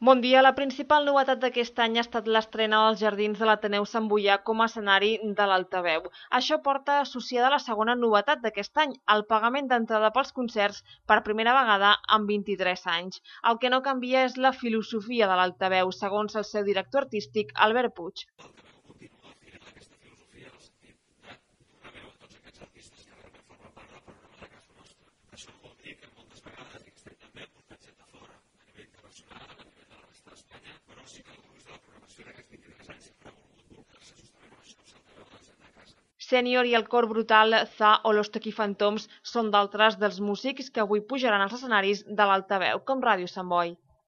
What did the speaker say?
Bon dia. La principal novetat d'aquest any ha estat l'estrena dels Jardins de l'Ateneu Sant Boià com a escenari de l'Altaveu. Això porta associada la segona novetat d'aquest any, el pagament d'entrada pels concerts per primera vegada en 23 anys. El que no canvia és la filosofia de l'Altaveu, segons el seu director artístic, Albert Puig. Sènior i el cor brutal Za o los Tequifantòms són d'altres dels músics que avui pujaran als escenaris de l'Altaveu, com Ràdio Sant Boi.